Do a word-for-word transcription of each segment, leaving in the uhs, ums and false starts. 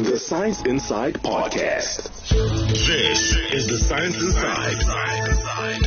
The Science Inside Podcast. This is The Science Inside.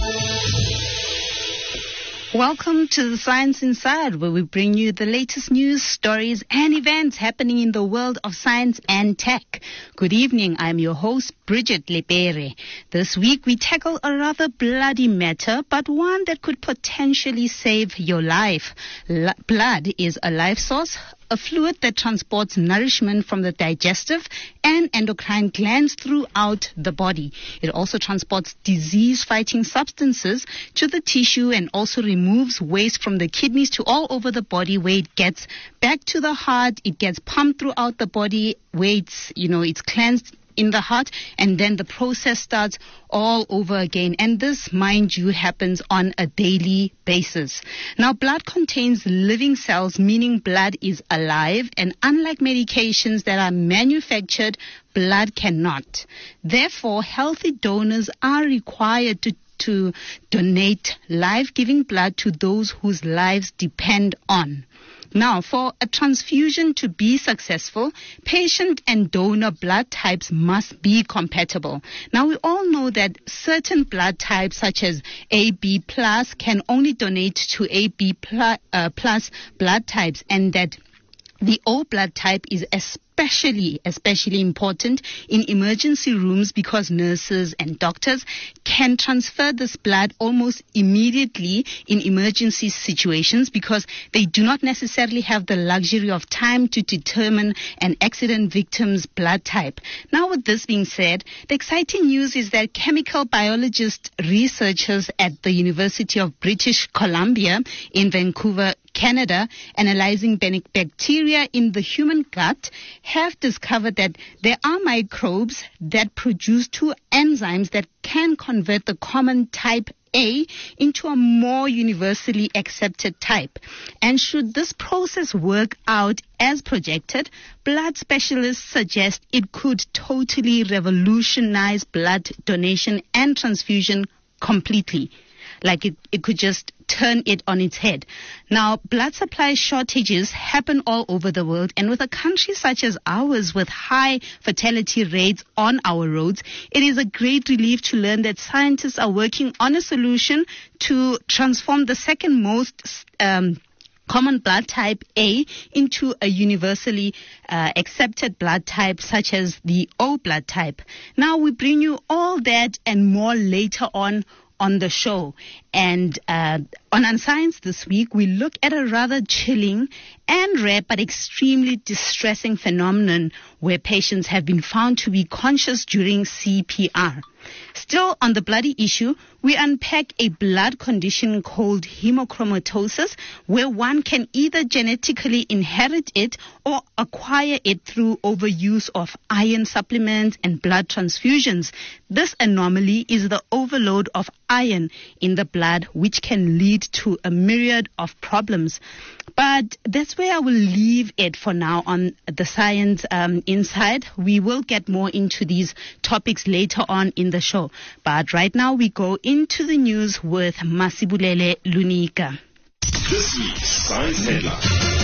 Welcome to The Science Inside, where we bring you the latest news, stories, and events happening in the world of science and tech. Good evening, I'm your host, Bridget Lepere. This week we tackle a rather bloody matter, but one that could potentially save your life. L- blood is a life source, a fluid that transports nourishment from the digestive and endocrine glands throughout the body. It also transports disease-fighting substances to the tissue and also removes waste from the kidneys to all over the body, where it gets back to the heart. It gets pumped throughout the body, where it's, you know, it's cleansed in the heart, and then the process starts all over again. And this, mind you, happens on a daily basis. Now, blood contains living cells, meaning blood is alive, and unlike medications that are manufactured, blood cannot. Therefore, healthy donors are required to to donate life-giving blood to those whose lives depend on. Now, for a transfusion to be successful, patient and donor blood types must be compatible. Now, we all know that certain blood types, such as A B plus, can only donate to A B plus, uh, plus blood types, and that the O blood type is especially, especially important in emergency rooms, because nurses and doctors can transfer this blood almost immediately in emergency situations, because they do not necessarily have the luxury of time to determine an accident victim's blood type. Now, with this being said, the exciting news is that chemical biologist researchers at the University of British Columbia in Vancouver, Canada, analyzing bacteria in the human gut, have discovered that there are microbes that produce two enzymes that can convert the common type A into a more universally accepted type. And should this process work out as projected, blood specialists suggest it could totally revolutionize blood donation and transfusion completely. Like it, it could just turn it on its head. Now, blood supply shortages happen all over the world, and with a country such as ours with high fatality rates on our roads, it is a great relief to learn that scientists are working on a solution to transform the second most um, common blood type A into a universally uh, accepted blood type such as the O blood type. Now, we bring you all that and more later on on the show. And uh, on Unscience this week, we look at a rather chilling and rare but extremely distressing phenomenon where patients have been found to be conscious during C P R. Still on the bloody issue, we unpack a blood condition called hemochromatosis, where one can either genetically inherit it or acquire it through overuse of iron supplements and blood transfusions. This anomaly is the overload of iron in the blood, which can lead to a myriad of problems. But that's where I will leave it for now on the Science um, Inside. We will get more into these topics later on in the show. But right now we go into the news with Masibulele Lunika. This week's Science Headline.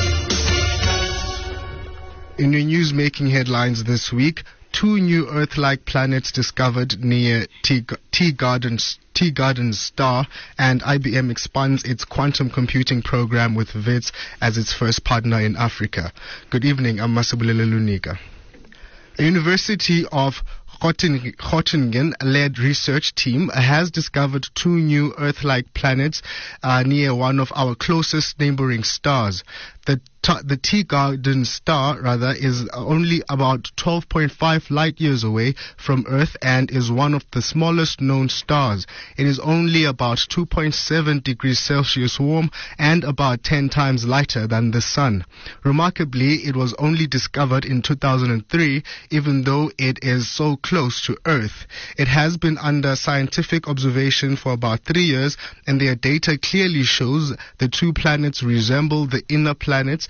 In the news making headlines this week, two new Earth-like planets discovered near Teegarden Teegarden star, and I B M expands its quantum computing program with WITS as its first partner in Africa. Good evening, I'm Masibulele Lunika. A University of Groningen-led research team has discovered two new Earth-like planets uh, near one of our closest neighboring stars. The The Teegarden star, rather, is only about twelve point five light years away from Earth and is one of the smallest known stars. It is only about two point seven degrees Celsius warm and about ten times lighter than the Sun. Remarkably, it was only discovered in two thousand three, even though it is so close to Earth. It has been under scientific observation for about three years, and their data clearly shows the two planets resemble the inner planets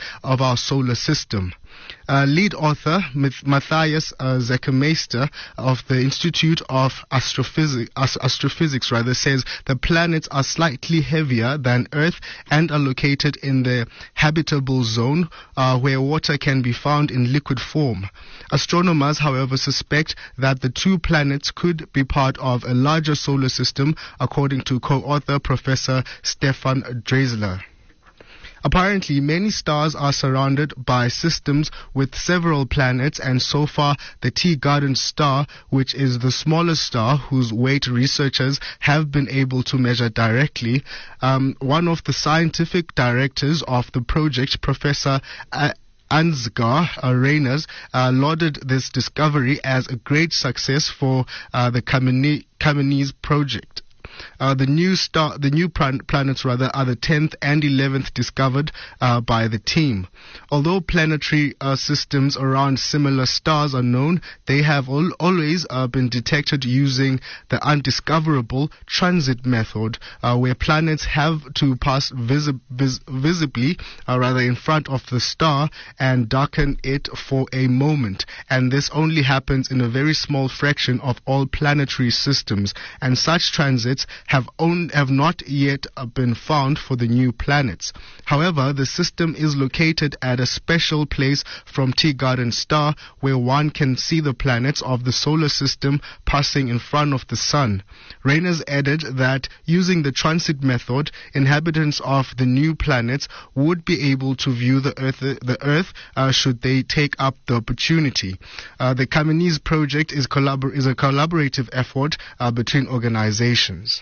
of our solar system. Uh, lead author Matthias uh, Zeckermeister of the Institute of Astrophysics, Astrophysics rather, says the planets are slightly heavier than Earth and are located in the habitable zone uh, where water can be found in liquid form. Astronomers, however, suspect that the two planets could be part of a larger solar system, according to co-author Professor Stefan Dreisler. Apparently, many stars are surrounded by systems with several planets, and so far the Teegarden star, which is the smallest star whose weight researchers have been able to measure directly. Um, one of the scientific directors of the project, Professor uh, Ansgar uh, Reyners, uh, lauded this discovery as a great success for uh, the Camonis project. Uh, the new star, the new plan- planets rather, are the tenth and eleventh discovered uh, by the team. Although planetary uh, systems around similar stars are known, they have al- always uh, been detected using the undiscoverable transit method, uh, where planets have to pass visi- vis- visibly, uh, rather, in front of the star and darken it for a moment. And this only happens in a very small fraction of all planetary systems. And such transits have on, have not yet been found for the new planets. However, the system is located at a special place from Teegarden star, where one can see the planets of the solar system passing in front of the sun. Reyners added that using the transit method, inhabitants of the new planets would be able to view the Earth, the Earth uh, should they take up the opportunity. Uh, the Camonis project is, collabor- is a collaborative effort uh, between organizations.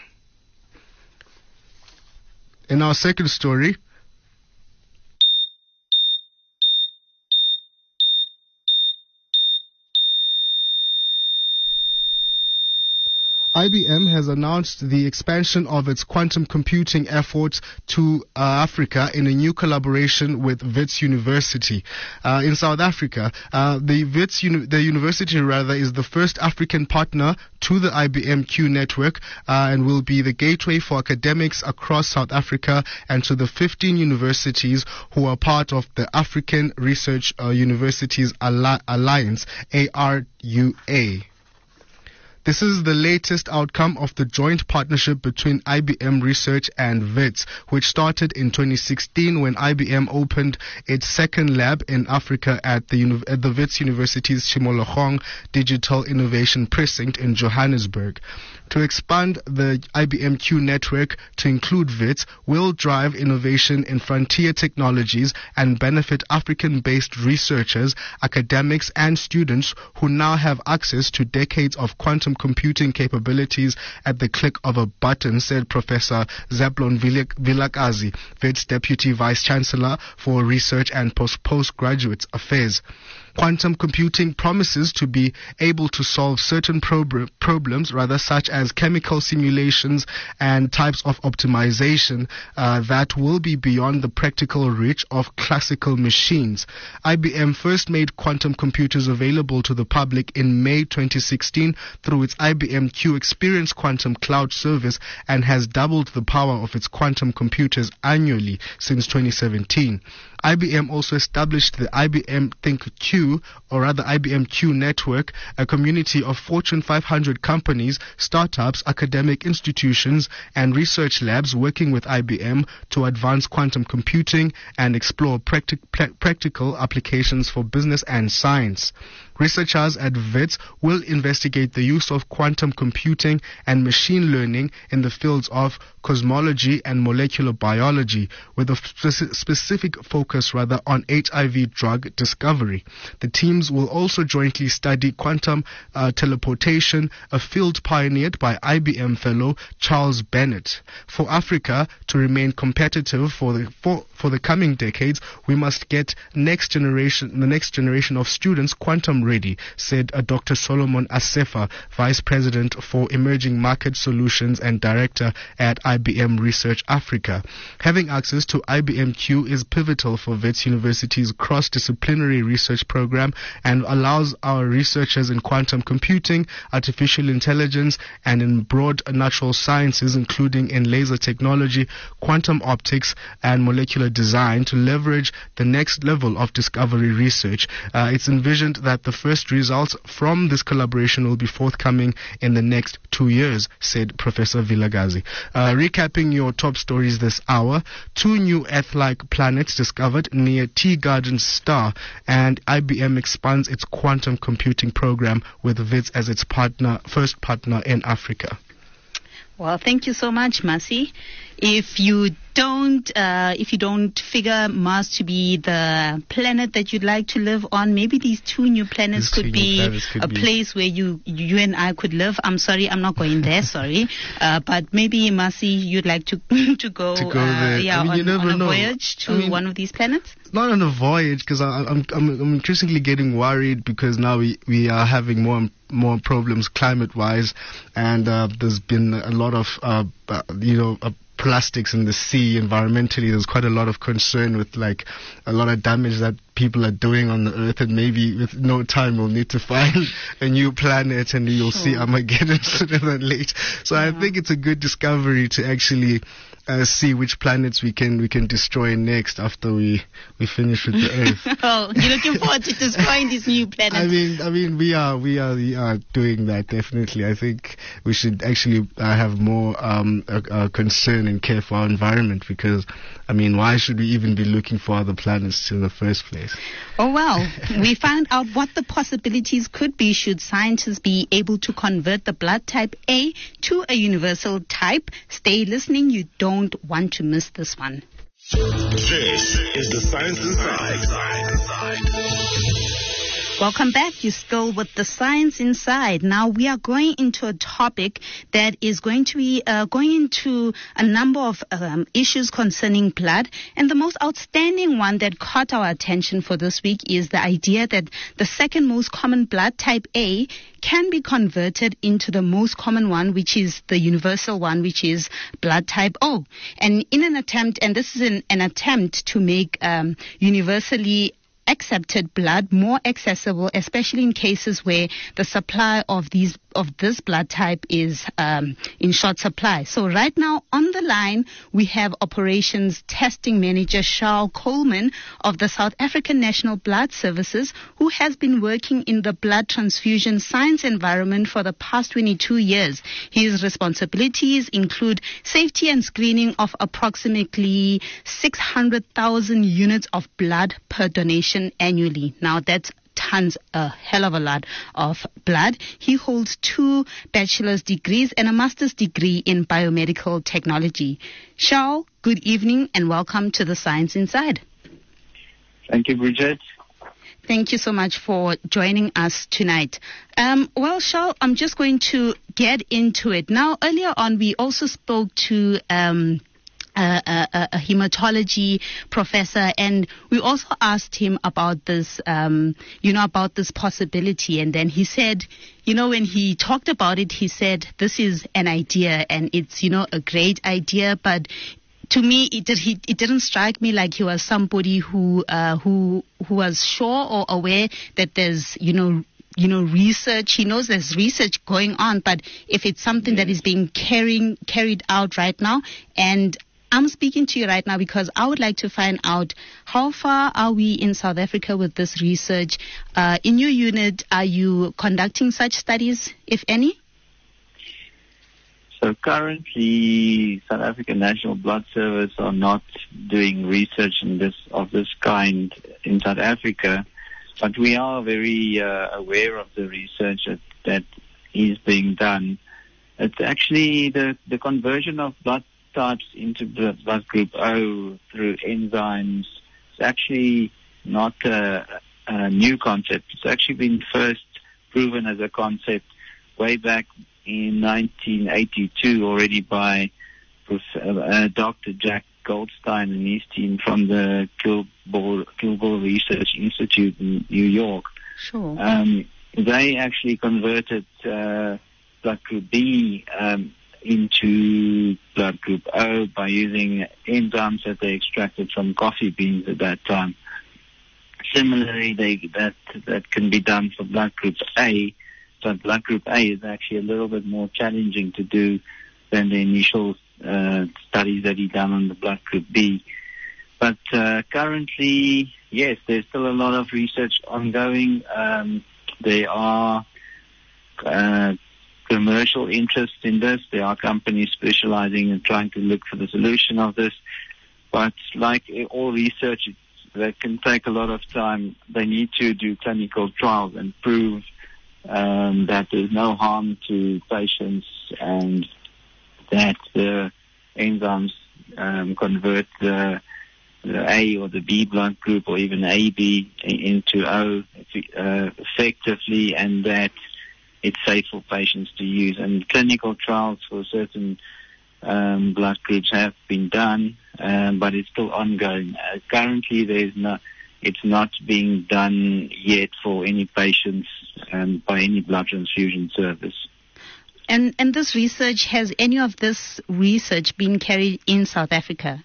In our second story, I B M has announced the expansion of its quantum computing efforts to uh, Africa in a new collaboration with Wits University. Uh, in South Africa, uh, the Wits uni- the university rather is the first African partner to the I B M Q network uh, and will be the gateway for academics across South Africa and to the fifteen universities who are part of the African Research uh, Universities Alli- Alliance, A R U A. This is the latest outcome of the joint partnership between I B M Research and Wits, which started in twenty sixteen when I B M opened its second lab in Africa at the, at the Wits University's Chimologong Digital Innovation Precinct in Johannesburg. To expand the I B M Q network to include Wits will drive innovation in frontier technologies and benefit African-based researchers, academics, and students who now have access to decades of quantum computing capabilities at the click of a button, said Professor Zablon Vilakazi, Wits Deputy Vice Chancellor for Research and Post- Postgraduate Affairs. Quantum computing promises to be able to solve certain prob- problems, rather, such as chemical simulations and types of optimization uh, that will be beyond the practical reach of classical machines. I B M first made quantum computers available to the public in May twenty sixteen through its I B M Q Experience Quantum Cloud service and has doubled the power of its quantum computers annually since twenty seventeen. I B M also established the I B M Think Q, or rather I B M Q Network, a community of Fortune five hundred companies, startups, academic institutions, and research labs working with I B M to advance quantum computing and explore practic- pr- practical applications for business and science. Researchers at Wits will investigate the use of quantum computing and machine learning in the fields of cosmology and molecular biology, with a speci- specific focus rather on H I V drug discovery. The teams will also jointly study quantum uh, teleportation, a field pioneered by I B M fellow Charles Bennett. For Africa to remain competitive for the for, for the coming decades, we must get next generation the next generation of students quantum ready, said uh, Doctor Solomon Asefa, Vice President for Emerging Market Solutions and Director at I B M Research Africa. Having access to I B M Q is pivotal for Wits University's cross-disciplinary research program and allows our researchers in quantum computing, artificial intelligence, and in broad natural sciences, including in laser technology, quantum optics, and molecular design, to leverage the next level of discovery research. Uh, it's envisioned that the first results from this collaboration will be forthcoming in the next two years, said Professor Vilakazi. Uh, recapping your top stories this hour, two new Earth-like planets discovered near Teegarden Star, and I B M expands its quantum computing program with Wits as its partner, first partner in Africa. Well, thank you so much, Masi. If you don't, uh, if you don't figure Mars to be the planet that you'd like to live on, maybe these two new planets These could two new be planets could a be. place where you, you and I could live. I'm sorry, I'm not going there. Sorry, uh, but maybe Masi, you'd like to to go, To go uh, there. yeah, I mean, you on, never on a know. voyage to I mean, one of these planets. Not on a voyage, because I'm, I'm I'm increasingly getting worried because now we, we are having more more problems climate-wise, and uh, there's been a lot of uh, uh, you know. Uh, plastics in the sea. Environmentally, there's quite a lot of concern with like a lot of damage that people are doing on the earth, and maybe with no time we'll need to find a new planet, and you'll Sure. see Armageddon sooner than late. So Yeah. I think it's a good discovery to actually uh, see which planets we can we can destroy next after we we finish with the earth. Oh, you're looking forward to destroying these new planets. I mean, I mean, we are, we are, we are doing that definitely. I think we should actually uh, have more um, uh, uh, concern and care for our environment, because, I mean, why should we even be looking for other planets in the first place? Oh, well, we found out what the possibilities could be should scientists be able to convert the blood type A to a universal type. Stay listening. You don't want to miss this one. This is the Science Inside. Welcome back. You're still with the Science Inside. Now we are going into a topic that is going to be uh, going into a number of um, issues concerning blood. And the most outstanding one that caught our attention for this week is the idea that the second most common blood type A can be converted into the most common one, which is the universal one, which is blood type O. And in an attempt, and this is an, an attempt to make um, universally accepted blood more accessible, especially in cases where the supply of these of this blood type is um, in short supply. So right now on the line we have operations testing manager Charles Coleman of the South African National Blood Services, who has been working in the blood transfusion science environment for the past twenty-two years. His responsibilities include safety and screening of approximately six hundred thousand units of blood per donation annually. Now that's tons, a hell of a lot of blood. He holds two bachelor's degrees and a master's degree in biomedical technology. Charles, good evening and welcome to the Science Inside. Thank you, Bridget. Thank you so much for joining us tonight. Um, well, Charles, I'm just going to get into it. Now, earlier on, we also spoke to um, a, a, a hematology professor, and we also asked him about this, um, you know, about this possibility. And then he said, you know, when he talked about it, he said, this is an idea and it's, you know, a great idea, but to me, it did, he, it didn't strike me like he was somebody who, uh, who, who was sure or aware that there's, you know, you know, research. He knows there's research going on, but if it's something that is being carrying, carried out right now, and I'm speaking to you right now because I would like to find out how far are we in South Africa with this research? Uh, in your unit, are you conducting such studies, if any? So currently, South African National Blood Service are not doing research in this of this kind in South Africa, but we are very uh, aware of the research that, that is being done. It's actually the, the conversion of blood types into blood, blood group O through enzymes. It's actually not a, a new concept. It's actually been first proven as a concept way back in nineteen eighty-two already by uh, Doctor Jack Goldstein and his team from the Kilgore, Kilgore Research Institute in New York. Sure. Um, they actually converted uh, blood group B um, into blood group O by using enzymes that they extracted from coffee beans at that time. Similarly, they, that that can be done for blood group A, but blood group A is actually a little bit more challenging to do than the initial uh, studies that he done on the blood group B. But uh, currently, yes, there's still a lot of research ongoing. Um, there are uh, commercial interest in this. There are companies specializing in trying to look for the solution of this. But like all research, it, that can take a lot of time. They need to do clinical trials and prove um, that there's no harm to patients and that the enzymes um, convert the, the A or the B blood group or even A B into O uh, effectively, and that it's safe for patients to use. And clinical trials for certain um, blood groups have been done, um, but it's still ongoing. Uh, currently, there's not, it's not being done yet for any patients um, by any blood transfusion service. And and this research, has any of this research been carried in South Africa?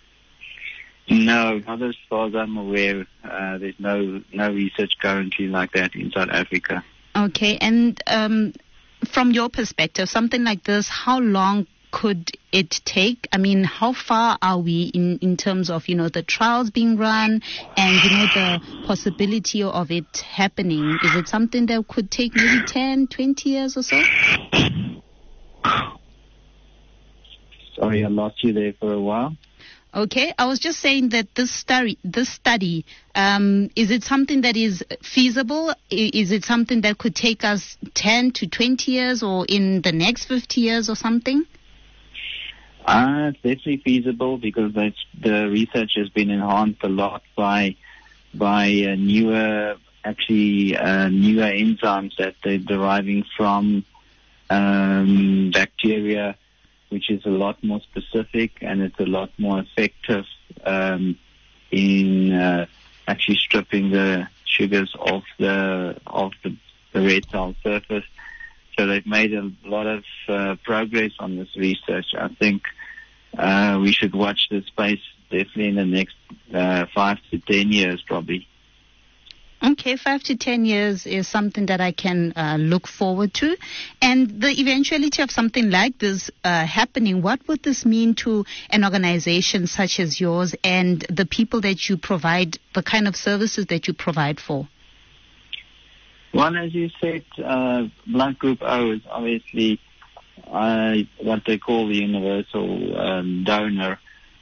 No, not as far as I'm aware. Uh, there's no no research currently like that in South Africa. Okay, and um, from your perspective, something like this, how long could it take? I mean, how far are we in, in terms of, you know, the trials being run and, you know, the possibility of it happening? Is it something that could take maybe ten, twenty years or so? Sorry, I lost you there for a while. Okay, I was just saying that this study, this study, um, is it something that is feasible? Is it something that could take us ten to twenty years or in the next fifty years or something? Uh, it's definitely feasible because that's, the research has been enhanced a lot by by uh, newer, actually uh, newer enzymes that they're deriving from um, bacteria, which is a lot more specific and it's a lot more effective um, in uh, actually stripping the sugars off the off the, the red cell surface. So they've made a lot of uh, progress on this research. I think uh, we should watch this space definitely in the next uh, five to ten years, probably. Okay, five to ten years is something that I can uh, look forward to. And the eventuality of something like this uh, happening, what would this mean to an organization such as yours and the people that you provide, the kind of services that you provide for? Well, as you said, uh, blood group O is obviously uh, what they call the universal um, donor.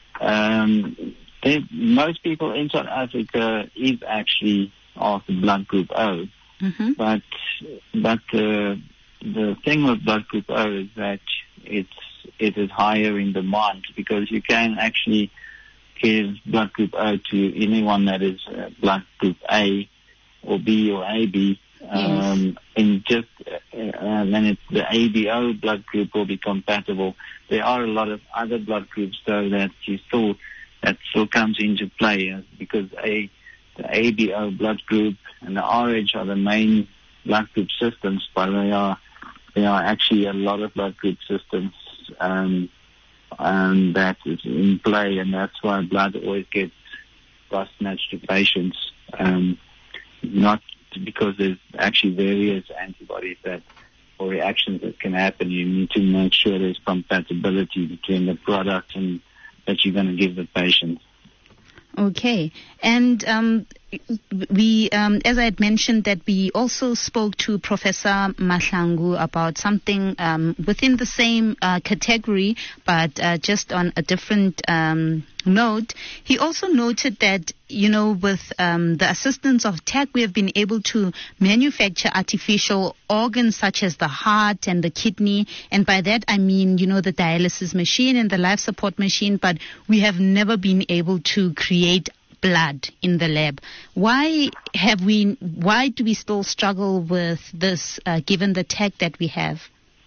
Um, they, most people in South Africa is actually of the blood group O, mm-hmm. but but uh, the thing with blood group O is that it's it is higher in demand because you can actually give blood group O to anyone that is uh, blood group A or B or A B. Um, yes. And just uh, uh, then it's the A B O blood group will be compatible. There are a lot of other blood groups though that you still that still comes into play uh, because a the A B O blood group and the R H are the main blood group systems, but they are there are actually a lot of blood group systems um, um, that is in play, and that's why blood always gets cross-matched to patients. Um, not because there's actually various antibodies that or reactions that can happen. You need to make sure there's compatibility between the product and that you're going to give the patient. Okay, and um, we, um, as I had mentioned, that we also spoke to Professor Mahlangu about something um, within the same uh, category, but uh, just on a different um, note. He also noted that, you know, with um, the assistance of tech, we have been able to manufacture artificial organs such as the heart and the kidney. And by that, I mean, you know, the dialysis machine and the life support machine, but we have never been able to create blood in the lab. Why have we, why do we still struggle with this, uh, given the tech that we have?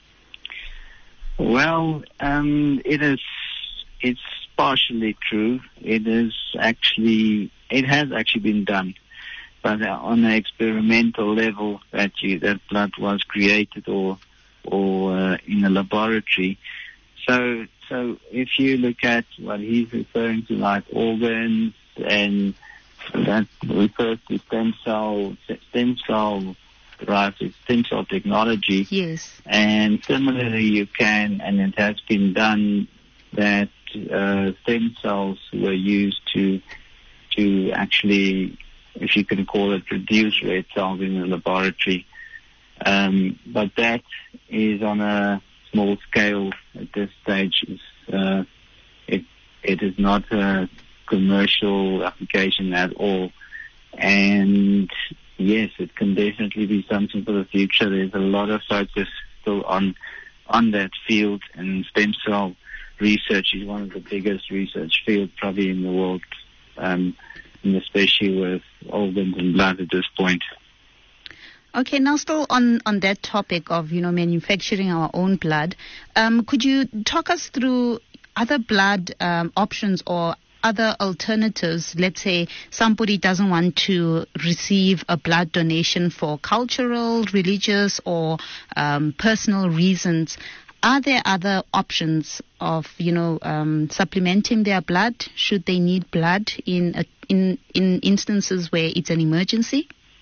Well, um, it is, it's partially true. It is actually, it has actually been done, but on an experimental level that you, that blood was created or or uh, in a laboratory. So, so if you look at what he's referring to, like organs, and that refers to stem cell, stem cell, right, stem cell technology. Yes. And similarly, you can, and it has been done, that uh, stem cells were used to to actually, if you can call it, produce red cells in a laboratory. Um, but that is on a small scale at this stage. It's, uh, it it is not a commercial application at all. And yes, it can definitely be something for the future. There's a lot of focus still on on that field, and stem cell research is one of the biggest research fields probably in the world, um, and especially with organs and blood at this point. Okay, now still on, on that topic of, you know, manufacturing our own blood, um, could you talk us through other blood um, options or other alternatives? Let's say somebody doesn't want to receive a blood donation for cultural, religious, or um, personal reasons. Are there other options of, you know, um, supplementing their blood should they need blood in a, in in instances where it's an emergency?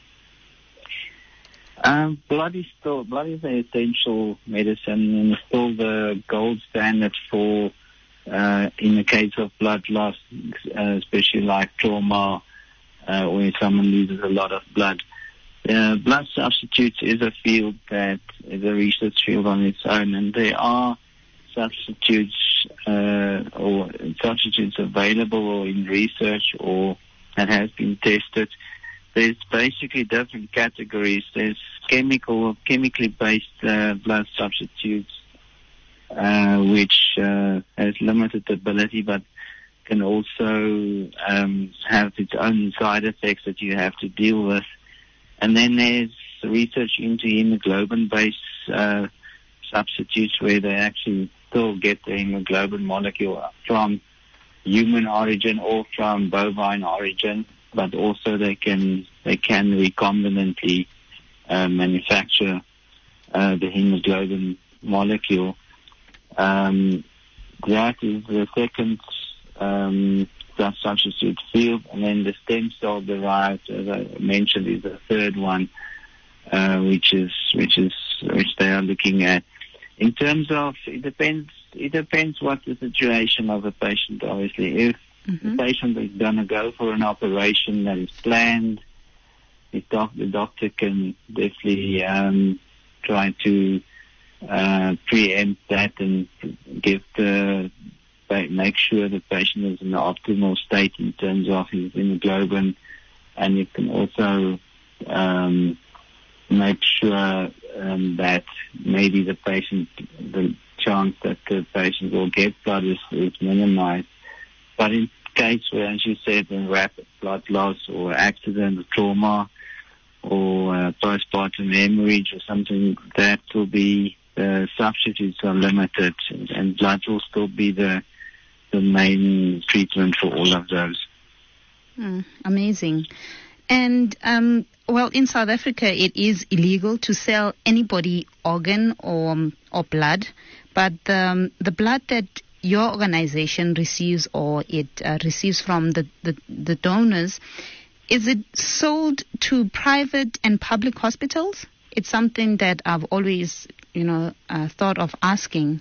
Um, blood is still blood is an essential medicine, and it's still the gold standard for uh, in the case of blood loss, uh, especially like trauma, uh, where someone loses a lot of blood. Uh, blood substitutes is a field that is a research field on its own, and there are substitutes uh, or substitutes available or in research or that has been tested. There's basically different categories. There's chemical, chemically based uh, blood substitutes, uh, which uh, has limited ability, but can also um, have its own side effects that you have to deal with. And then there's research into hemoglobin-based uh, substitutes, where they actually still get the hemoglobin molecule from human origin or from bovine origin, but also they can they can recombinantly uh, manufacture uh, the hemoglobin molecule. Um, that is the second um, blood substitute field, and then the stem cell derived, as I mentioned, is the third one, uh, which is which is which they are looking at. In terms of, it depends. It depends what the situation of the patient. Obviously, if mm-hmm. the patient is going to go for an operation that is planned, the, doc, the doctor can definitely um, try to uh, preempt that and give the make sure the patient is in the optimal state in terms of his hemoglobin, and it can also um, make sure um, that maybe the patient, the chance that the patient will get blood is, is minimized. But in case where, as you said, in rapid blood loss or accident or trauma or uh, postpartum hemorrhage or something, that will be, the substitutes are limited, and, and blood will still be the the main treatment for all of those. Mm, amazing. And, um, well, in South Africa, it is illegal to sell anybody organ or or blood, but um, the blood that your organization receives or it uh, receives from the, the, the donors, is it sold to private and public hospitals? It's something that I've always, you know, uh, thought of asking.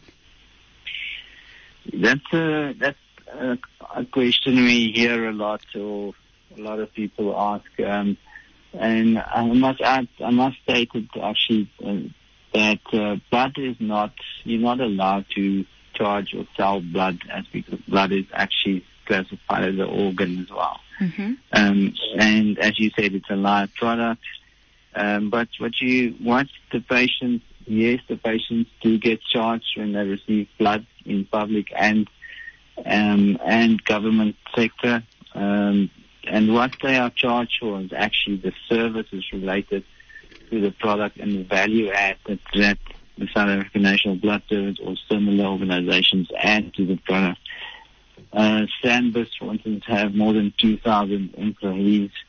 That's a, that's a, a question we hear a lot, or a lot of people ask. Um, and I must add, I must state it actually uh, that uh, blood is not, you're not allowed to charge or sell blood, as because blood is actually classified as an organ as well. Mm-hmm. Um, and as you said, it's a live product. Um, but what you, what the patient, yes, the patients do get charged when they receive blood in public and um, and government sector. Um, and what they are charged for is actually the services related to the product and the value add that, that the South African National Blood Service or similar organizations add to the product. Uh, SANBIS, for instance, have more than two thousand employees,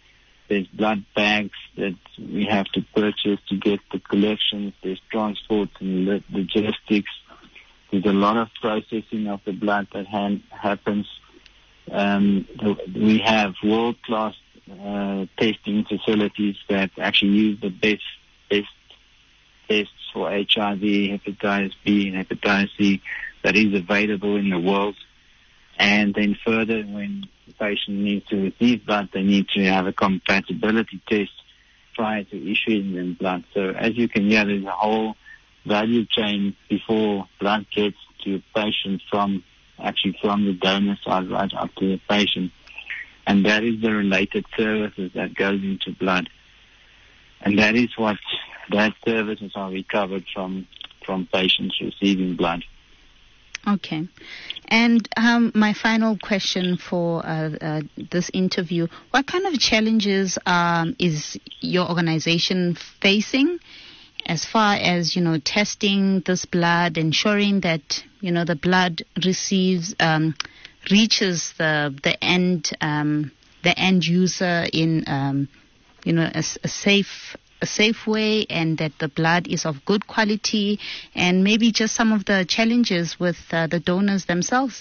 there's blood bags that we have to purchase to get the collections. There's transport and lo- logistics. There's a lot of processing of the blood that ha- happens. Um, we have world-class uh, testing facilities that actually use the best, best tests for H I V, hepatitis B, and hepatitis C that is available in the world. And then further, when the patient needs to receive blood, they need to have a compatibility test prior to issuing them blood. So as you can hear, there's a whole value chain before blood gets to a patient from actually from the donor side right up to the patient. And that is the related services that goes into blood. And that is what that services are recovered from, from patients receiving blood. Okay. And um, my final question for uh, uh, this interview, what kind of challenges um, is your organization facing as far as, you know, testing this blood, ensuring that, you know, the blood receives, um, reaches the the end um, the end user in, um, you know, a, a safe a safe way, and that the blood is of good quality, and maybe just some of the challenges with uh, the donors themselves?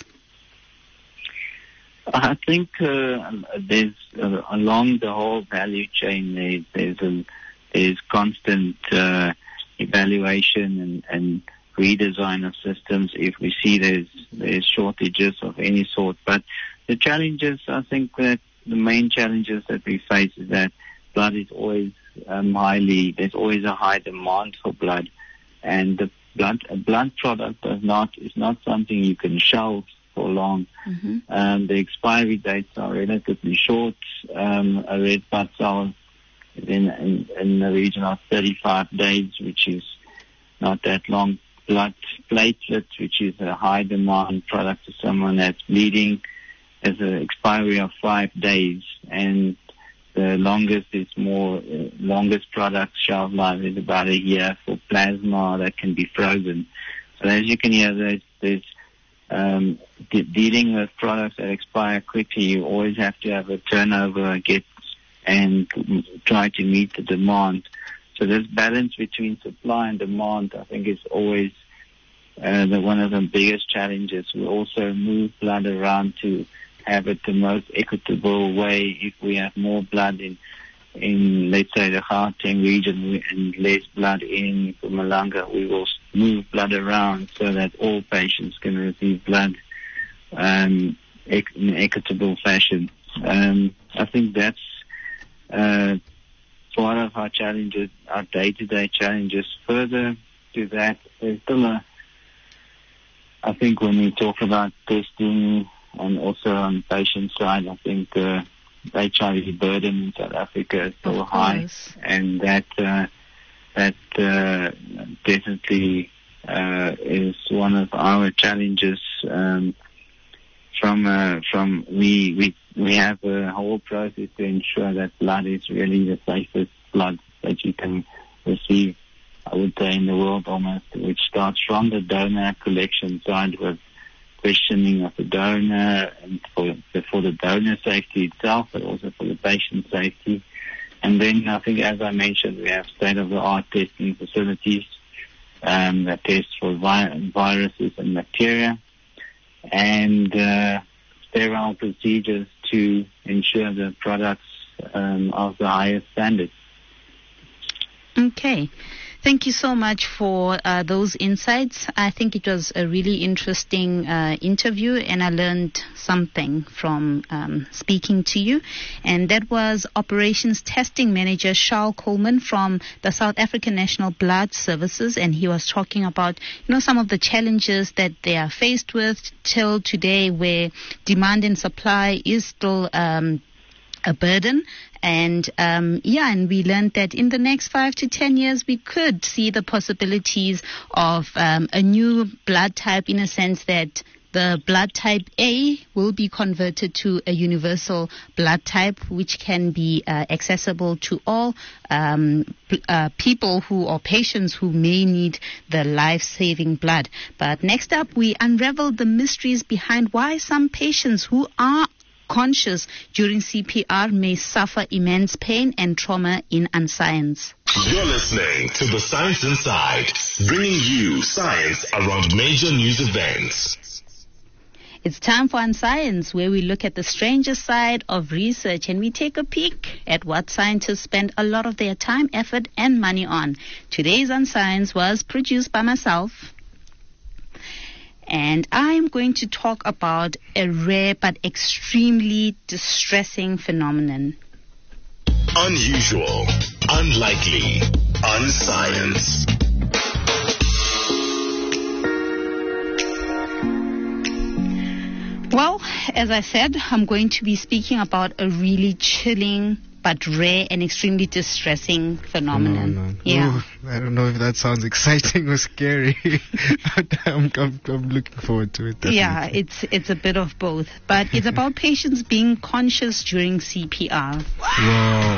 I think uh, there's uh, along the whole value chain there, there's a there's constant uh, evaluation and, and redesign of systems if we see there's there's shortages of any sort. But the challenges, I think that the main challenges that we face is that blood is always um, highly, there's always a high demand for blood, and the blood a blood product does not is not something you can shelve for long. Mm-hmm. Um, the expiry dates are relatively short. Um, a red blood cell is in, in, in the region of thirty-five days, which is not that long. Blood platelets, which is a high demand product to someone that's bleeding, has an expiry of five days, and the longest is more, uh, longest product shelf life is about a year for plasma that can be frozen. So as you can hear, there's, there's um, de- dealing with products that expire quickly, you always have to have a turnover, get and try to meet the demand. So this balance between supply and demand, I think, is always uh, the, one of the biggest challenges. We also move blood around to have it the most equitable way. If we have more blood in, in let's say, the Gauteng region and less blood in Mpumalanga, we will move blood around so that all patients can receive blood um, in an equitable fashion. Um, I think that's uh, part of our challenges, our day-to-day challenges. Further to that, there's still a, I think when we talk about testing and also on the patient side, I think the H I V burden in South Africa is still high, and that uh, that uh, definitely uh, is one of our challenges. Um, from uh, from we we we have a whole process to ensure that blood is really the safest blood that you can receive, I would say, in the world almost, which starts from the donor collection side with questioning of the donor and for, for the donor safety itself, but also for the patient safety. And then I think, as I mentioned, we have state-of-the-art testing facilities um, that test for vi- viruses and bacteria, and uh, sterile procedures to ensure the products um, of the highest standards. Okay. Thank you so much for uh, those insights. I think it was a really interesting uh, interview, and I learned something from um, speaking to you. And that was Operations Testing Manager Charles Coleman from the South African National Blood Services, and he was talking about, you know, some of the challenges that they are faced with till today, where demand and supply is still um, a burden. And, um, yeah, and we learned that in the next five to ten years, we could see the possibilities of um, a new blood type, in a sense that the blood type A will be converted to a universal blood type, which can be uh, accessible to all um, p- uh, people who or patients who may need the life-saving blood. But next up, we unravel the mysteries behind why some patients who are conscious during C P R may suffer immense pain and trauma in Unscience. You're listening to The Science Inside, bringing you science around major news events. It's time for Unscience, where we look at the stranger side of research and we take a peek at what scientists spend a lot of their time, effort, and money on. Today's Unscience was produced by myself, and I'm going to talk about a rare but extremely distressing phenomenon. Unusual, unlikely, unscience. Well, as I said, I'm going to be speaking about a really chilling but rare and extremely distressing phenomenon. No, no. Yeah. Ooh, I don't know if that sounds exciting or scary. I'm, I'm, I'm looking forward to it. Definitely. Yeah, it's it's a bit of both. But it's about patients being conscious during C P R. Whoa.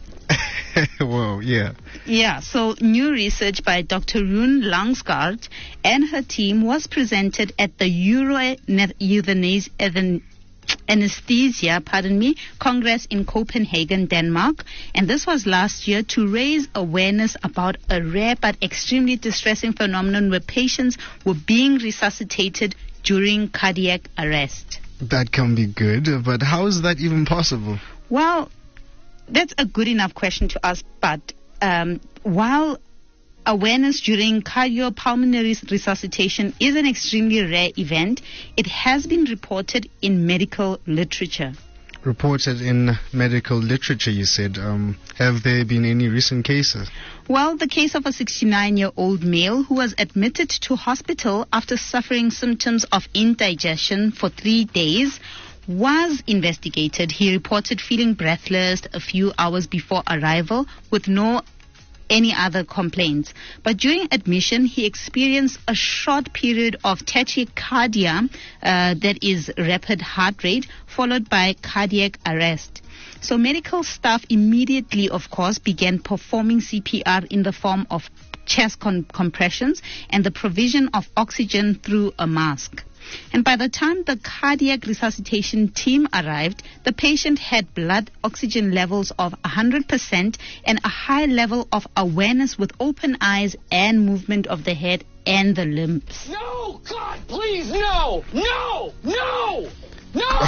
Whoa, yeah. Yeah, so new research by Doctor Rune Langsgaard and her team was presented at the Euro Euthanasia Anesthesia, pardon me, Congress in Copenhagen, Denmark, and this was last year to raise awareness about a rare but extremely distressing phenomenon where patients were being resuscitated during cardiac arrest. That can be good, but how is that even possible? Well, that's a good enough question to ask, but um, while awareness during cardiopulmonary resuscitation is an extremely rare event, it has been reported in medical literature. Reported in medical literature, you said. Um, have there been any recent cases? Well, the case of a sixty-nine-year-old male who was admitted to hospital after suffering symptoms of indigestion for three days was investigated. He reported feeling breathless a few hours before arrival with no any other complaints. But during admission, he experienced a short period of tachycardia, uh, that is rapid heart rate, followed by cardiac arrest. So medical staff immediately, of course, began performing C P R in the form of chest com- compressions and the provision of oxygen through a mask. And by the time the cardiac resuscitation team arrived, the patient had blood oxygen levels of one hundred percent and a high level of awareness with open eyes and movement of the head and the limbs. No! God, please, no! No! No! No!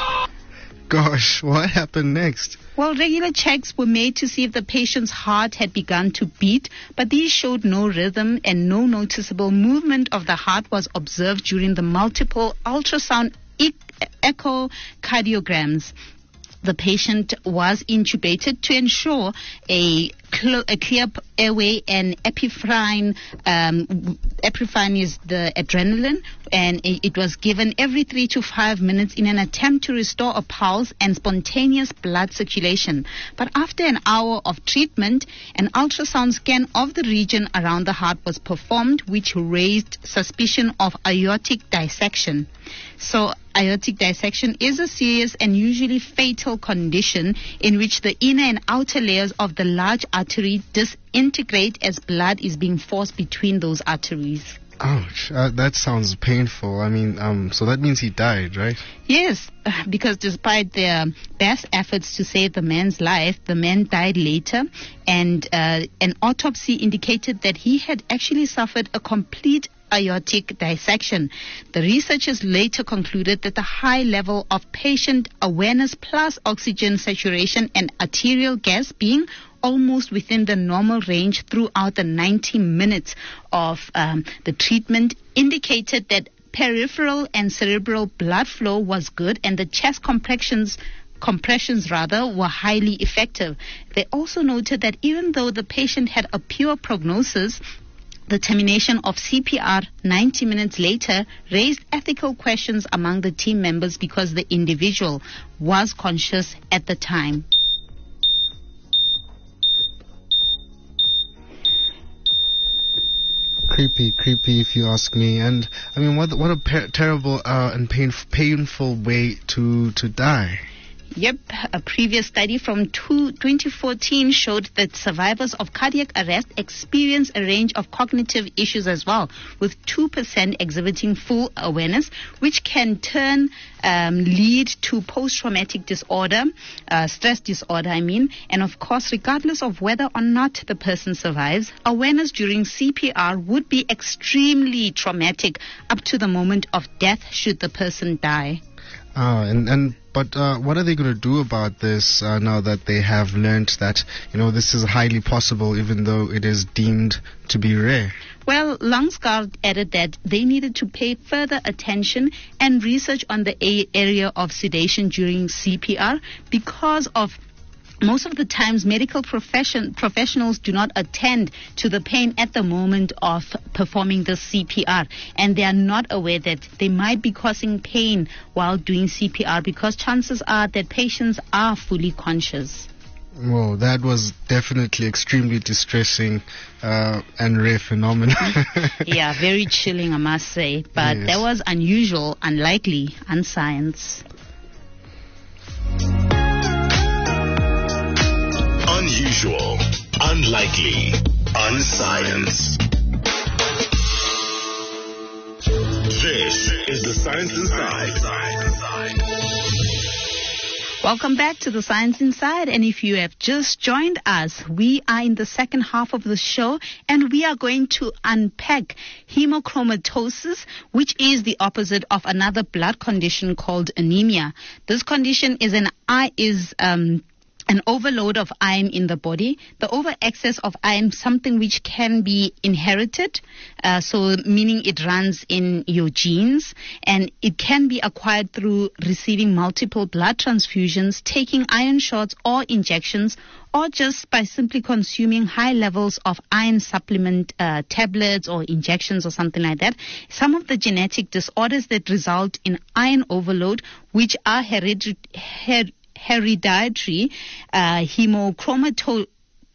Gosh, what happened next? Well, regular checks were made to see if the patient's heart had begun to beat, but these showed no rhythm and no noticeable movement of the heart was observed during the multiple ultrasound e- echocardiograms. The patient was intubated to ensure a, cl- a clear airway, and epinephrine. Um, epinephrine is the adrenaline, and it, it was given every three to five minutes in an attempt to restore a pulse and spontaneous blood circulation. But after an hour of treatment, an ultrasound scan of the region around the heart was performed, which raised suspicion of aortic dissection. So aortic dissection is a serious and usually fatal condition in which the inner and outer layers of the large artery disintegrate as blood is being forced between those arteries. Ouch, uh, that sounds painful. I mean, um, so that means he died, right? Yes, because despite their best efforts to save the man's life, the man died later, and uh, an autopsy indicated that he had actually suffered a complete aortic dissection. The researchers later concluded that the high level of patient awareness plus oxygen saturation and arterial gas being almost within the normal range throughout the ninety minutes of um, the treatment indicated that peripheral and cerebral blood flow was good and the chest compressions compressions rather were highly effective. They also noted that even though the patient had a pure prognosis, the termination of C P R ninety minutes later raised ethical questions among the team members because the individual was conscious at the time. Creepy, creepy, if you ask me. And I mean, what what a per- terrible uh, and pain- painful way to to die. Yep, a previous study from two, twenty fourteen showed that survivors of cardiac arrest experience a range of cognitive issues as well, with two percent exhibiting full awareness, which can turn um, lead to post-traumatic disorder, uh, stress disorder, I mean. And of course, regardless of whether or not the person survives, awareness during C P R would be extremely traumatic up to the moment of death should the person die. Ah, and, and but uh, what are they going to do about this uh, now that they have learned that, you know, this is highly possible even though it is deemed to be rare? Well, Langsgaard added that they needed to pay further attention and research on the a- area of sedation during C P R because of most of the times medical profession, professionals do not attend to the pain at the moment of performing the C P R, and they are not aware that they might be causing pain while doing C P R because chances are that patients are fully conscious. Well, that was definitely extremely distressing uh, and rare phenomenon. Yeah, very chilling, I must say. But Yes. that was unusual, unlikely, unscience. Unusual, unlikely, unscience. This is the Science Inside. Welcome back to the Science Inside, and if you have just joined us, we are in the second half of the show, and we are going to unpack hemochromatosis, which is the opposite of another blood condition called anemia. This condition is an eye is um an overload of iron in the body. The over excess of iron, something which can be inherited, uh, so meaning it runs in your genes, and it can be acquired through receiving multiple blood transfusions, taking iron shots or injections, or just by simply consuming high levels of iron supplement uh, tablets or injections or something like that. Some of the genetic disorders that result in iron overload, which are hereditary, her- hereditary uh, hemochromatosis,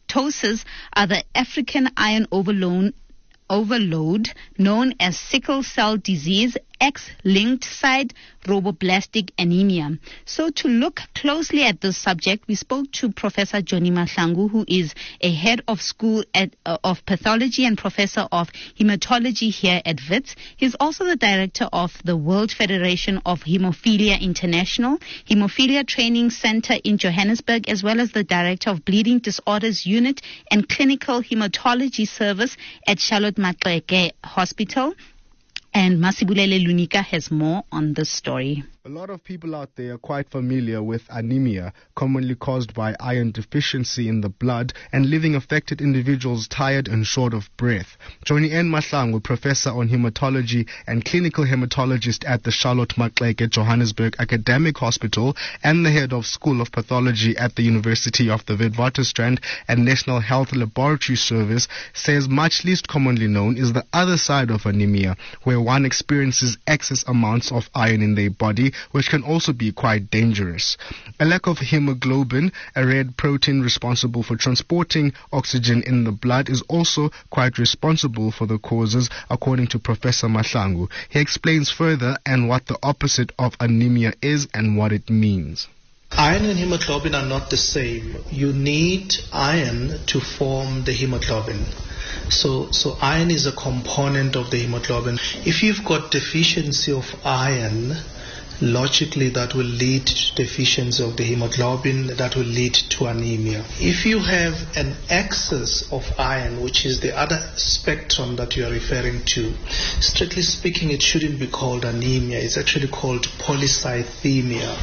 are the African iron overload, overload known as sickle cell disease, X-linked sideroblastic anemia. So to look closely at this subject, we spoke to Professor Johnny Mahlangu, who is a head of school at, uh, of pathology and professor of hematology here at Wits. He's also the director of the World Federation of Hemophilia International, Hemophilia Training Center in Johannesburg, as well as the director of Bleeding Disorders Unit and Clinical Hematology Service at Charlotte Maxeke Hospital. And Masibulele Lunika has more on this story. A lot of people out there are quite familiar with anemia, commonly caused by iron deficiency in the blood and leaving affected individuals tired and short of breath. Johnny N. Mahlangu, professor on hematology and clinical hematologist at the Charlotte Maxeke Johannesburg Academic Hospital and the head of School of Pathology at the University of the Witwatersrand and National Health Laboratory Service, says much least commonly known is the other side of anemia, where one experiences excess amounts of iron in their body, which can also be quite dangerous. A lack of hemoglobin, a red protein responsible for transporting oxygen in the blood, is also quite responsible for the causes, according to Professor Mahlangu. He explains further and what the opposite of anemia is and what it means. Iron and hemoglobin are not the same. You need iron to form the hemoglobin. So, so iron is a component of the hemoglobin. If you've got deficiency of iron, logically that will lead to deficiency of the hemoglobin, that will lead to anemia. If you have an excess of iron, which is the other spectrum that you are referring to, strictly speaking it shouldn't be called anemia, it's actually called polycythemia.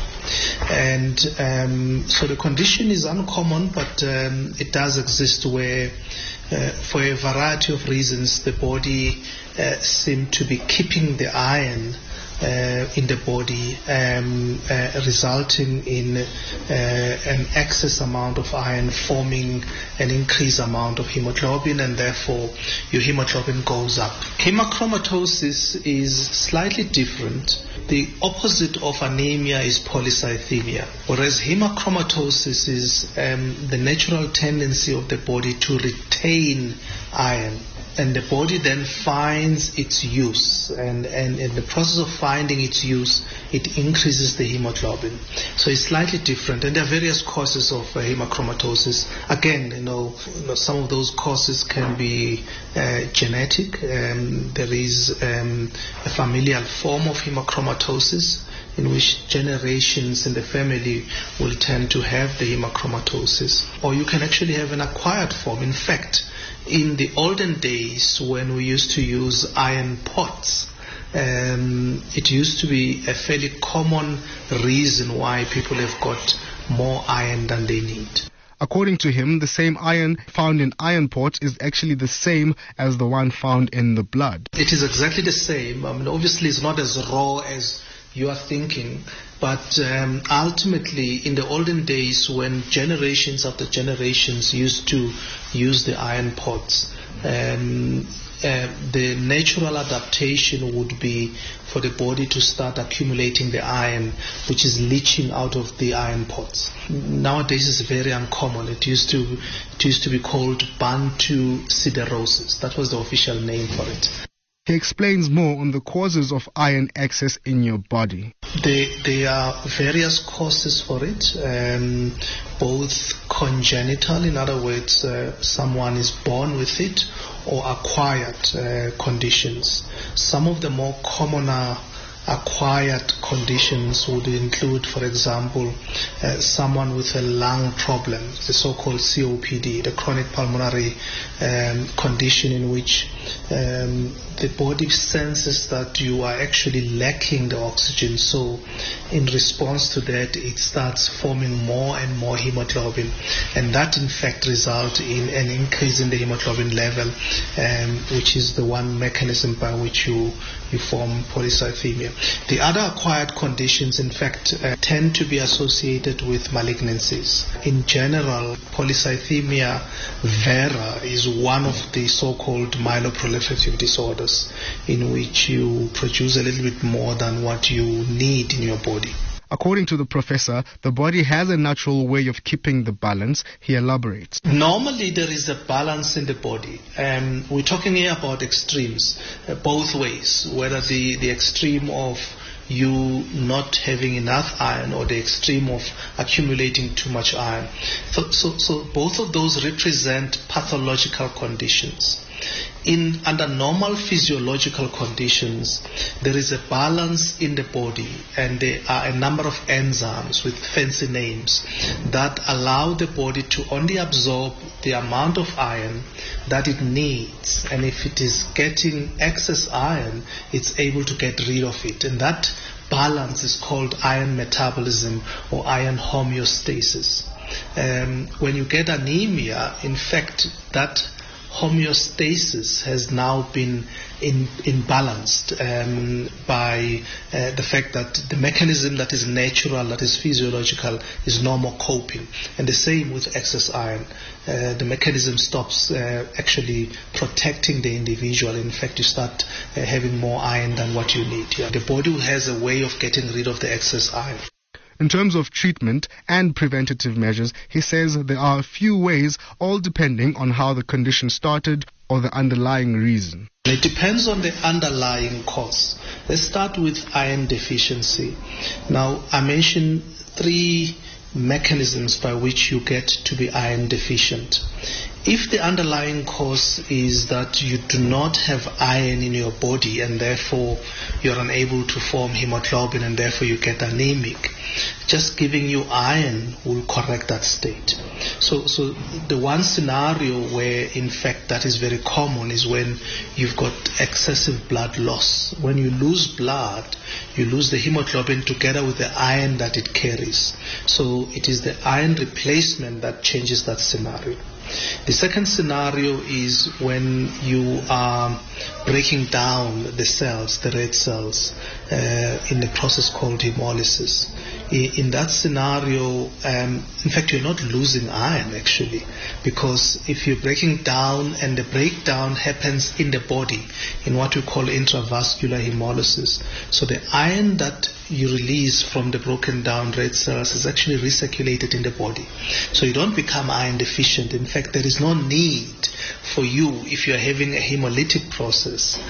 And um, so the condition is uncommon, but um, it does exist where uh, for a variety of reasons the body uh, seems to be keeping the iron Uh, in the body, um, uh, resulting in uh, an excess amount of iron forming an increased amount of hemoglobin, and therefore your hemoglobin goes up. Hemochromatosis is slightly different. The opposite of anemia is polycythemia, whereas hemochromatosis is um, the natural tendency of the body to retain iron. and the body then finds its use, and, and in the process of finding its use, it increases the hemoglobin. So it's slightly different, and there are various causes of uh, hemochromatosis. Again, you know, you know, some of those causes can be uh, genetic. Um, there is um, a familial form of hemochromatosis, in which generations in the family will tend to have the hemochromatosis. Or you can actually have an acquired form. In fact, in the olden days when we used to use iron pots, um, it used to be a fairly common reason why people have got more iron than they need. According to him, the same iron found in iron pots is actually the same as the one found in the blood. It is exactly the same. I mean, obviously it's not as raw as you are thinking, but um, ultimately in the olden days when generations after generations used to use the iron pots, um, uh, the natural adaptation would be for the body to start accumulating the iron, which is leaching out of the iron pots. Nowadays it's very uncommon. It used to it used to be called Bantu siderosis. That was the official name for it. He explains more on the causes of iron excess in your body. There, there are various causes for it, um, both congenital, in other words, uh, someone is born with it, or acquired uh, conditions. Some of the more commoner acquired conditions would include, for example, uh, someone with a lung problem, the so-called C O P D, the chronic pulmonary um, condition in which um, the body senses that you are actually lacking the oxygen. So in response to that, it starts forming more and more hemoglobin, and that in fact results in an increase in the hemoglobin level, um, which is the one mechanism by which you, you form polycythemia. The other acquired conditions, in fact, uh, tend to be associated with malignancies. In general, polycythemia vera is one of the so-called myeloproliferative disorders, in which you produce a little bit more than what you need in your body. According to the professor, the body has a natural way of keeping the balance. He elaborates. Normally there is a balance in the body. Um, we're talking here about extremes, uh, both ways, whether the, the extreme of you not having enough iron or the extreme of accumulating too much iron. So, so, so both of those represent pathological conditions. In under normal physiological conditions, there is a balance in the body, and there are a number of enzymes with fancy names that allow the body to only absorb the amount of iron that it needs, and if it is getting excess iron, it's able to get rid of it, and that balance is called iron metabolism or iron homeostasis. Um, when you get anemia, in fact, that homeostasis has now been in, imbalanced um, by uh, the fact that the mechanism that is natural, that is physiological, is no more coping. And the same with excess iron. Uh, the mechanism stops uh, actually protecting the individual. In fact, you start uh, having more iron than what you need. Yeah. The body has a way of getting rid of the excess iron. In terms of treatment and preventative measures, he says there are a few ways, all depending on how the condition started or the underlying reason. It depends on the underlying cause. Let's start with iron deficiency. Now, I mentioned three mechanisms by which you get to be iron deficient. If the underlying cause is that you do not have iron in your body and therefore you're unable to form hemoglobin and therefore you get anemic, just giving you iron will correct that state. So, so the one scenario where in fact that is very common is when you've got excessive blood loss. When you lose blood, you lose the hemoglobin together with the iron that it carries. So it is the iron replacement that changes that scenario. The second scenario is when you are breaking down the cells, the red cells, uh, in the process called hemolysis. In that scenario, um, in fact, you're not losing iron actually, because if you're breaking down and the breakdown happens in the body in what we call intravascular hemolysis, so the iron that you release from the broken down red cells is actually recirculated in the body. So you don't become iron deficient. In fact, there is no need for you, if you're having a hemolytic process,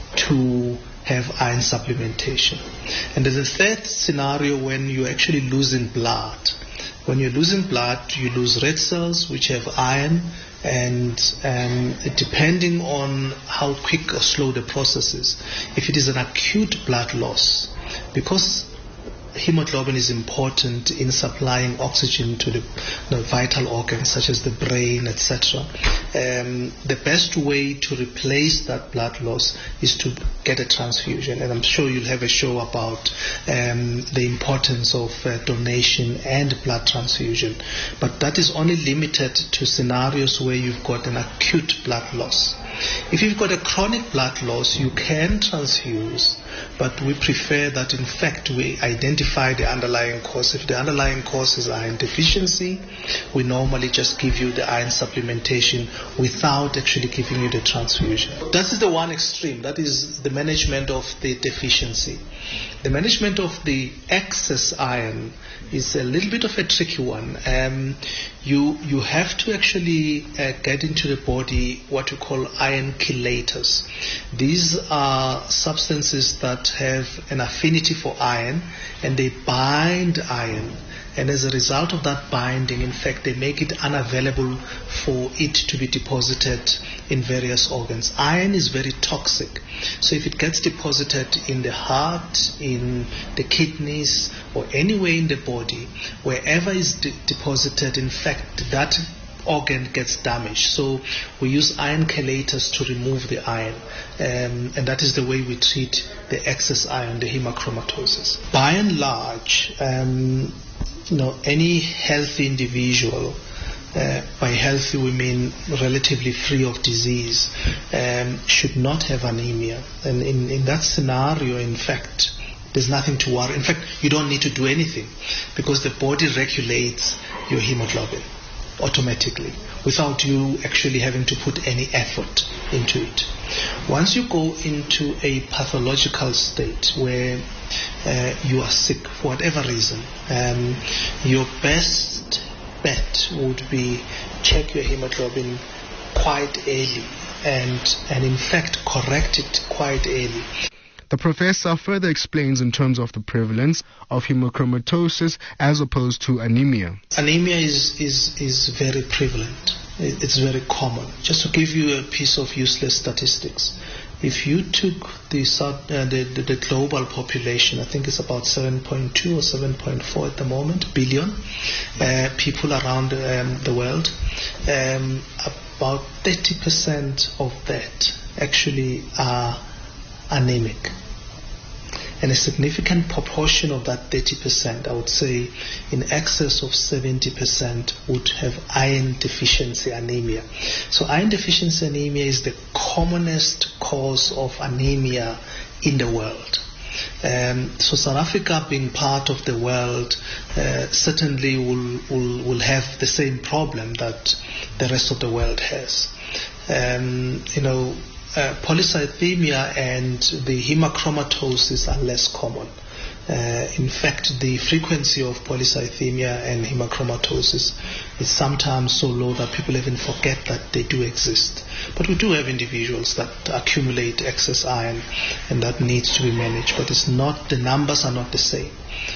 to have iron supplementation. And there's a third scenario when you're actually losing blood. When you're losing blood, you lose red cells which have iron, and um, depending on how quick or slow the process is, if it is an acute blood loss, because hemoglobin is important in supplying oxygen to the, the vital organs such as the brain, et cetera. Um, the best way to replace that blood loss is to get a transfusion, and I'm sure you'll have a show about um, the importance of uh, donation and blood transfusion. But that is only limited to scenarios where you've got an acute blood loss. If you've got a chronic blood loss, you can transfuse, but we prefer that in fact we identify the underlying cause. If the underlying cause is iron deficiency, we normally just give you the iron supplementation without actually giving you the transfusion. That is the one extreme. That is the management of the deficiency. The management of the excess iron is a little bit of a tricky one. Um, you you have to actually uh, get into the body what we call iron chelators. These are substances that have an affinity for iron, and they bind iron. And as a result of that binding, in fact, they make it unavailable for it to be deposited in various organs. Iron is very toxic. So if it gets deposited in the heart, in the kidneys, or anywhere in the body, wherever it's de- deposited, in fact, that organ gets damaged. So we use iron chelators to remove the iron. Um, and that is the way we treat the excess iron, the hemochromatosis. By and large, um, you know, any healthy individual, uh, by healthy we mean relatively free of disease, um, should not have anemia. And in, in that scenario, in fact, there's nothing to worry. In fact, you don't need to do anything, because the body regulates your hemoglobin automatically without you actually having to put any effort into it. Once you go into a pathological state where uh, you are sick for whatever reason, um, your best bet would be check your hemoglobin quite early and, and in fact correct it quite early. The professor further explains in terms of the prevalence of hemochromatosis as opposed to anemia. Anemia is, is, is very prevalent. It's very common. Just to give you a piece of useless statistics, if you took the, uh, the, the, the global population, I think it's about seven point two or seven point four at the moment, billion uh, people around um, the world, um, about thirty percent of that actually are anemic. And a significant proportion of that thirty percent, I would say in excess of seventy percent, would have iron deficiency anemia. So iron deficiency anemia is the commonest cause of anemia in the world. Um, so South Africa, being part of the world, uh, certainly will, will, will have the same problem that the rest of the world has. Um, you know, Uh, polycythemia and the hemochromatosis are less common. Uh, in fact, the frequency of polycythemia and hemochromatosis is sometimes so low that people even forget that they do exist. But we do have individuals that accumulate excess iron, and that needs to be managed. But it's not, the numbers are not the same.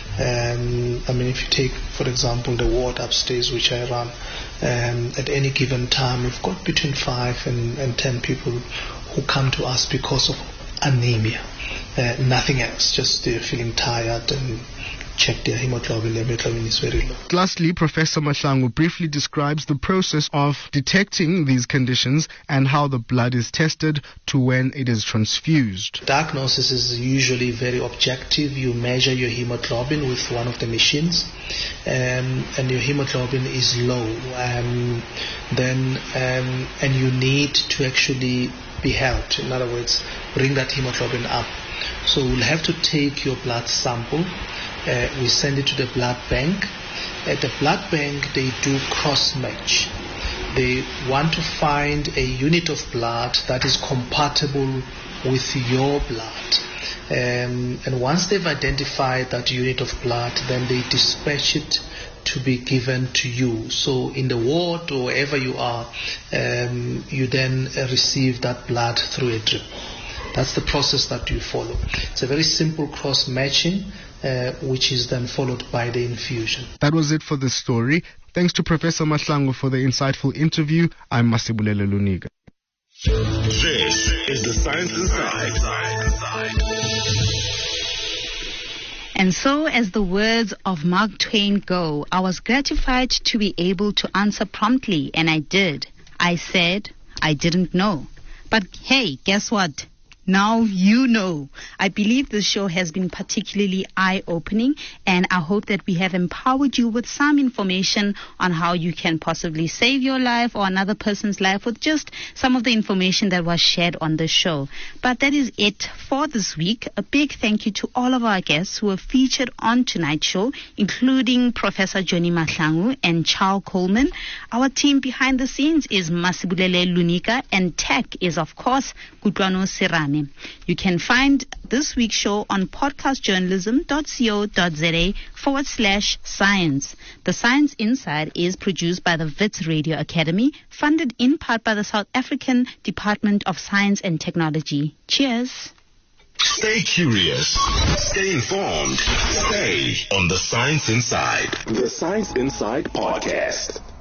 Um, I mean, if you take, for example, the ward upstairs which I run, um, at any given time we've got between five and, and ten people who come to us because of anemia. Uh, nothing else, just they're feeling tired and check their hemoglobin. Their hemoglobin is very low. Lastly, Professor Mahlangu briefly describes the process of detecting these conditions and how the blood is tested to when it is transfused. Diagnosis is usually very objective. You measure your hemoglobin with one of the machines, um, and your hemoglobin is low. Um, then, um, and you need to actually be helped. In other words, bring that hemoglobin up. So we'll have to take your blood sample. Uh, we send it to the blood bank. At the blood bank, they do cross-match. They want to find a unit of blood that is compatible with your blood. Um, and once they've identified that unit of blood, then they dispatch it to be given to you. So in the ward or wherever you are, um, you then uh, receive that blood through a drip. That's the process that you follow. It's a very simple cross-matching, uh, which is then followed by the infusion. That was it for this story. Thanks to Professor Mahlangu for the insightful interview. I'm Masibulelo Luniga. This is the Science Inside. And so, as the words of Mark Twain go, I was gratified to be able to answer promptly, and I did. I said, I didn't know. But hey, guess what? Now you know. I believe this show has been particularly eye-opening, and I hope that we have empowered you with some information on how you can possibly save your life or another person's life with just some of the information that was shared on the show. But that is it for this week. A big thank you to all of our guests who were featured on tonight's show, including Professor Johnny Mahlangu and Charles Coleman. Our team behind the scenes is Masibulele Lunika, and tech is, of course, Kutlwano Sirame. You can find this week's show on podcastjournalism.co.za forward slash science. The Science Inside is produced by the Wits Radio Academy, funded in part by the South African Department of Science and Technology. Cheers. Stay curious. Stay informed. Stay on the Science Inside. The Science Inside Podcast.